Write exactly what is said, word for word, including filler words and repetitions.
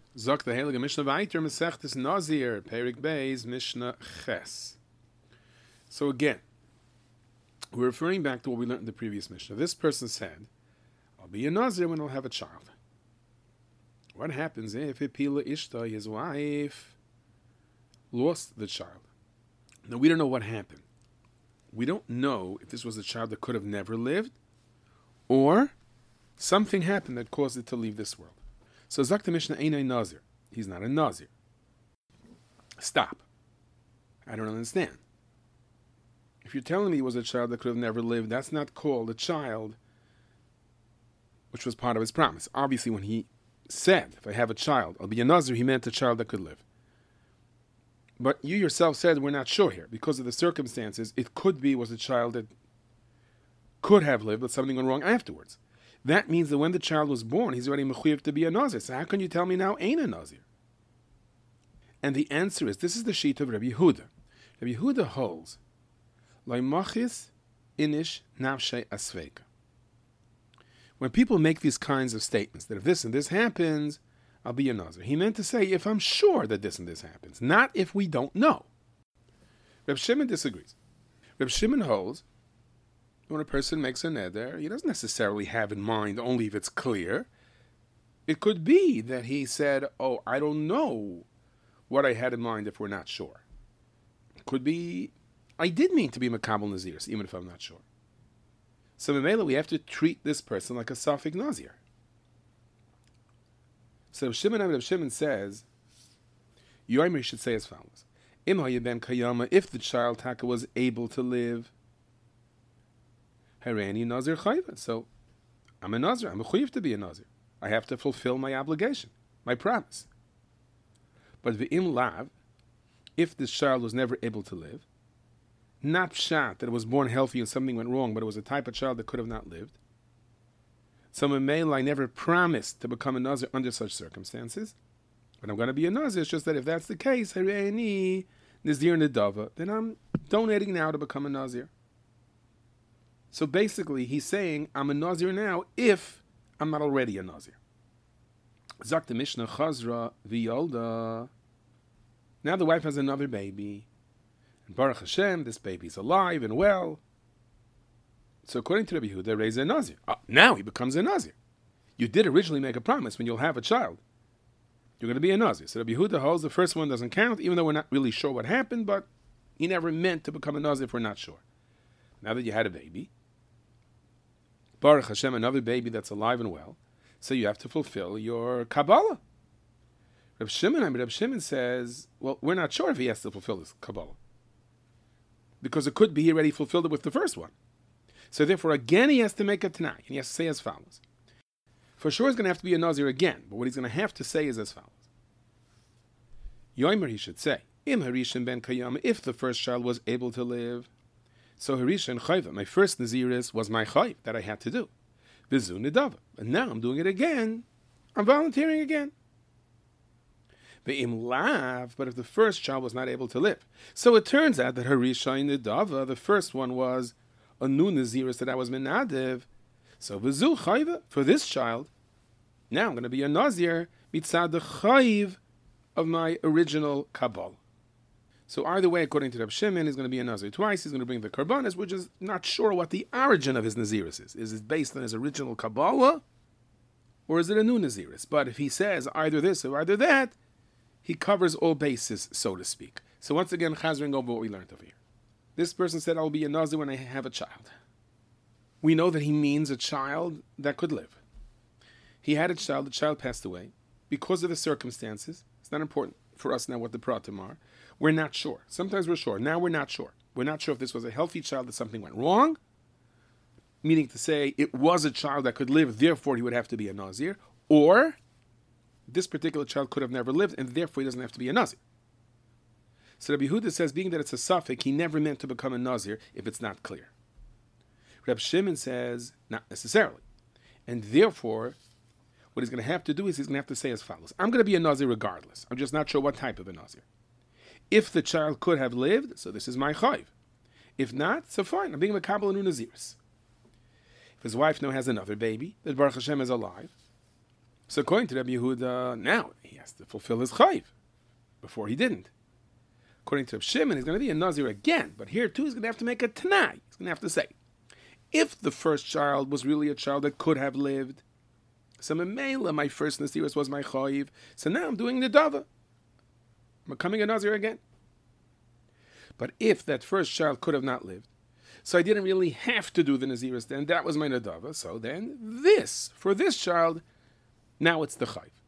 Zok the Heilige Mishnah Vayter Masechtes Nazir Perik Beis Mishnah Ches. So again, we're referring back to what we learned in the previous Mishnah. This person said, "I'll be a Nazir when I'll have a child." What happens if Hipila Ishta, his wife, lost the child? Now we don't know what happened. We don't know if this was a child that could have never lived, or something happened that caused it to leave this world. So Zok the Mishnah Einay Nazir. He's not a Nazir. Stop. I don't understand. If you're telling me he was a child that could have never lived, that's not called a child which was part of his promise. Obviously, when he said, if I have a child, I'll be a Nazir, he meant a child that could live. But you yourself said we're not sure here. Because of the circumstances, it could be was a child that could have lived, but something went wrong afterwards. That means that when the child was born, he's already mechuyev to be a Nazir. So how can you tell me now ain't a Nazir? And the answer is, this is the sheet of Rabbi Yehuda. Rabbi Yehuda holds, Loi machis inish nafshei asveika. When people make these kinds of statements, that if this and this happens, I'll be a Nazir, he meant to say, if I'm sure that this and this happens, not if we don't know. Reb Shimon disagrees. Reb Shimon holds, when a person makes a neder, he doesn't necessarily have in mind only if it's clear. It could be that he said, oh, I don't know what I had in mind if we're not sure. It could be, I did mean to be Makabel Naziris, even if I'm not sure. So in Mela, we have to treat this person like a Safik Nazir. So Reb Shimon Reb Shimon says, Yoimer should say as follows. Im ben kayama, if the child Taka was able to live, Harani Nazir Chayva. So I'm a Nazir. I'm a Chayiv to be a Nazir. I have to fulfill my obligation, my promise. But V'im Lav, if this child was never able to live, not pshat that it was born healthy and something went wrong, but it was a type of child that could have not lived. So Memela, I never promised to become a Nazir under such circumstances. But I'm going to be a Nazir. It's just that if that's the case, Harani Nazir Nedava, then I'm donating now to become a Nazir. So basically, he's saying, I'm a Nazir now if I'm not already a Nazir. Zok the Mishnah Chazra V'yolda. Now the wife has another baby. And Baruch Hashem, this baby's alive and well. So according to Rabbi Yehuda, raise a Nazir. Oh, now he becomes a Nazir. You did originally make a promise when you'll have a child. You're going to be a Nazir. So Rabbi Yehuda holds the first one doesn't count, even though we're not really sure what happened, but he never meant to become a Nazir if we're not sure. Now that you had a baby, Baruch Hashem, another baby that's alive and well, so you have to fulfill your Kabbalah. Reb Shimon, I mean, Reb Shimon says, well, we're not sure if he has to fulfill his Kabbalah. Because it could be he already fulfilled it with the first one. So therefore, again, he has to make a Tanai, and he has to say as follows. For sure, he's going to have to be a Nazir again, but what he's going to have to say is as follows. Yoimer, he should say, Im Harishan ben Kayam, if the first child was able to live, so Harishan Chayva, my first Naziris was my Chayv that I had to do. Vizu Nidava. And now I'm doing it again. I'm volunteering again. Ve'im Lav, but if the first child was not able to live. So it turns out that Harishan Nidava, the first one was a new Naziris that I was Menadev. So Vizu Chayva, for this child, now I'm going to be a Nazir mitzad the Chayv of my original Kabbalah. So either way, according to Reb Shimon, he's going to be a Nazir twice. He's going to bring the Karbanis, which is not sure what the origin of his Naziris is. Is it based on his original Kabbalah, or is it a new Naziris? But if he says either this or either that, he covers all bases, so to speak. So once again, chazering over what we learned over here. This person said, I'll be a Nazir when I have a child. We know that he means a child that could live. He had a child, the child passed away. Because of the circumstances, it's not important for us now what the pratim are. We're not sure. Sometimes we're sure. Now we're not sure. We're not sure if this was a healthy child that something went wrong, meaning to say it was a child that could live, therefore he would have to be a Nazir, or this particular child could have never lived, and therefore he doesn't have to be a Nazir. So Rabbi Yehuda says, being that it's a suffix, he never meant to become a Nazir if it's not clear. Reb Shimon says, not necessarily. And therefore, what he's going to have to do is he's going to have to say as follows. I'm going to be a Nazir regardless. I'm just not sure what type of a Nazir. If the child could have lived, so this is my chayv. If not, so fine. I'm being a Makabel and Naziris. If his wife now has another baby, that Baruch Hashem is alive, So according to Rabbi Yehuda, now he has to fulfill his chayv. Before he didn't. According to Reb Shimon, he's going to be a Nazir again, but here too he's going to have to make a Tanai. He's going to have to say, if the first child was really a child that could have lived, so Memela, my first Naziris was my chayv, so now I'm doing the Dava. I'm becoming a Nazir again. But if that first child could have not lived, so I didn't really have to do the Naziris then, that was my Nadava, so then this, for this child, now it's the chayv.